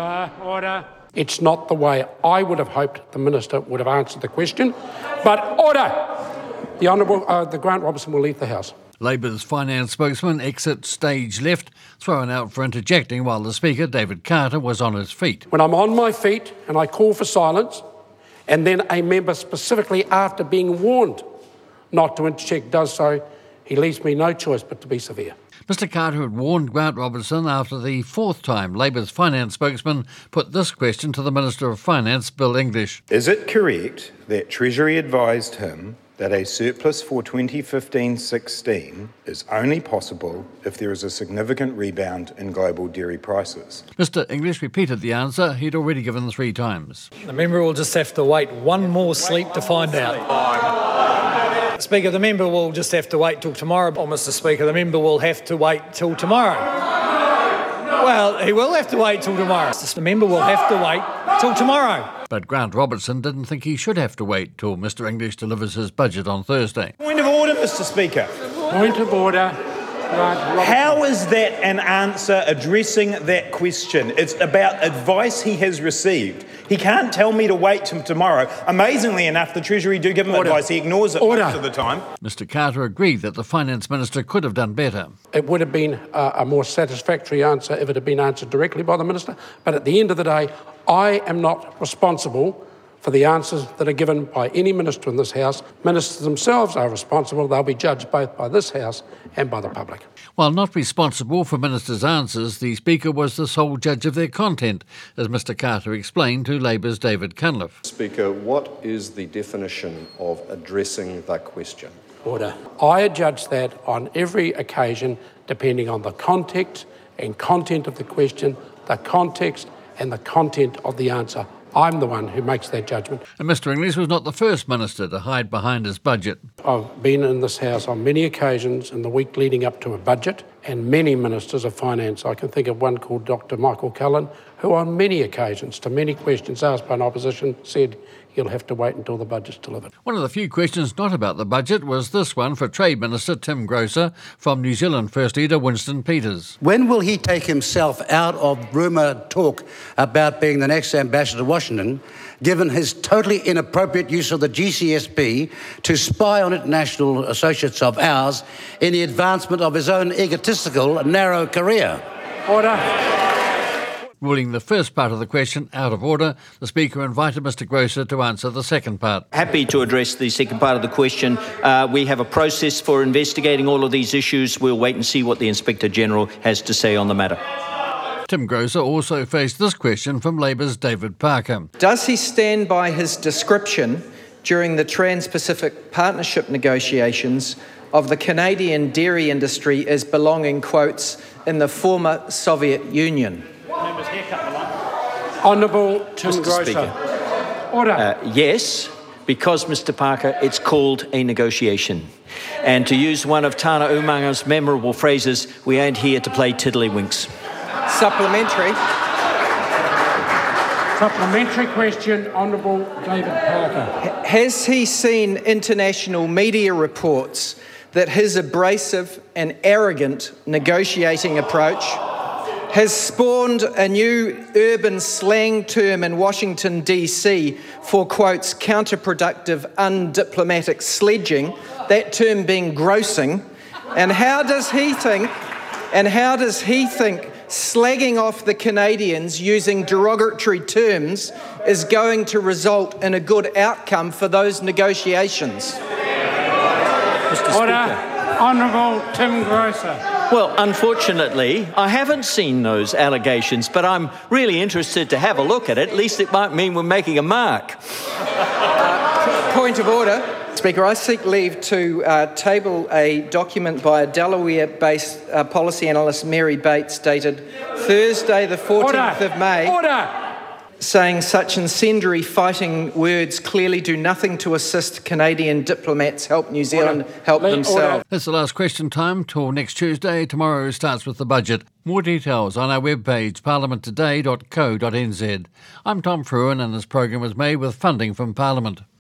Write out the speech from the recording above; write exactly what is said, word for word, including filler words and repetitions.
Order, order. It's not the way I would have hoped the Minister would have answered the question, but order! The Honourable uh, the Grant Robertson will leave the House. Labour's finance spokesman exits stage left, thrown out for interjecting while the Speaker, David Carter, was on his feet. When I'm on my feet and I call for silence, and then a member specifically after being warned not to interject does so, he leaves me no choice but to be severe. Mr Carter had warned Grant Robertson after the fourth time Labour's finance spokesman put this question to the Minister of Finance, Bill English. Is it correct that Treasury advised him that a surplus for twenty fifteen sixteen is only possible if there is a significant rebound in global dairy prices? Mr English repeated the answer he'd already given three times. The member will just have to wait one more sleep to find out. Speaker, the member will just have to wait till tomorrow. Or, Mister Speaker, the member will have to wait till tomorrow. Well, he will have to wait till tomorrow. The member will have to wait till tomorrow. But Grant Robertson didn't think he should have to wait till Mr English delivers his budget on Thursday. Point of order, Mister Speaker. Point of order. How is that an answer addressing that question? It's about advice he has received. He can't tell me to wait till tomorrow. Amazingly enough, the Treasury do give him Order. advice. He ignores it Order. most of the time. Mr Carter agreed that the Finance Minister could have done better. It would have been a, a more satisfactory answer if it had been answered directly by the Minister, but at the end of the day, I am not responsible for the answers that are given by any minister in this House. Ministers themselves are responsible. They'll be judged both by this House and by the public. While not responsible for ministers' answers, the Speaker was the sole judge of their content, as Mr Carter explained to Labour's David Cunliffe. Speaker, what is the definition of addressing that question? Order. I judge that on every occasion, depending on the context and content of the question, the context and the content of the answer. I'm the one who makes that judgment. And Mr English was not the first minister to hide behind his budget. I've been in this House on many occasions in the week leading up to a budget, and many ministers of finance. I can think of one called Doctor Michael Cullen, who on many occasions, to many questions asked by an opposition, said he'll have to wait until the budget's delivered. One of the few questions not about the budget was this one for Trade Minister Tim Grocer from New Zealand First Leader Winston Peters. When will he take himself out of rumour talk about being the next ambassador to Washington, given his totally inappropriate use of the G C S P to spy on international associates of ours in the advancement of his own egotistical, narrow career? Order. Ruling the first part of the question out of order, the Speaker invited Mr Grocer to answer the second part. Happy to address the second part of the question. Uh, we have a process for investigating all of these issues. We'll wait and see what the Inspector General has to say on the matter. Tim Grocer also faced this question from Labour's David Parker. Does he stand by his description during the Trans-Pacific Partnership negotiations of the Canadian dairy industry as belonging, quotes, in the former Soviet Union? Honourable Tim Mister Grocer. Speaker. Order. Uh, yes, because, Mister Parker, it's called a negotiation. And to use one of Tana Umanga's memorable phrases, we ain't here to play tiddlywinks. Supplementary. Supplementary question, Honourable David Parker. Has he seen international media reports that his abrasive and arrogant negotiating approach has spawned a new urban slang term in Washington, D C for, quotes, counterproductive, undiplomatic sledging, that term being grossing? And how does he think, and how does he think slagging off the Canadians using derogatory terms is going to result in a good outcome for those negotiations? Mister Order. Speaker. Honourable Tim Grocer. Well, unfortunately, I haven't seen those allegations, but I'm really interested to have a look at it. At least it might mean we're making a mark. Uh, point of order. Speaker, I seek leave to uh, table a document by a Delaware-based uh, policy analyst, Mary Bates, dated Thursday the fourteenth Order. of May, Order. saying such incendiary fighting words clearly do nothing to assist Canadian diplomats help New Zealand Order. help Order. themselves. That's the last question time till next Tuesday. Tomorrow starts with the budget. More details on our webpage, parliament today dot co dot n z. I'm Tom Fruin and this program was made with funding from Parliament.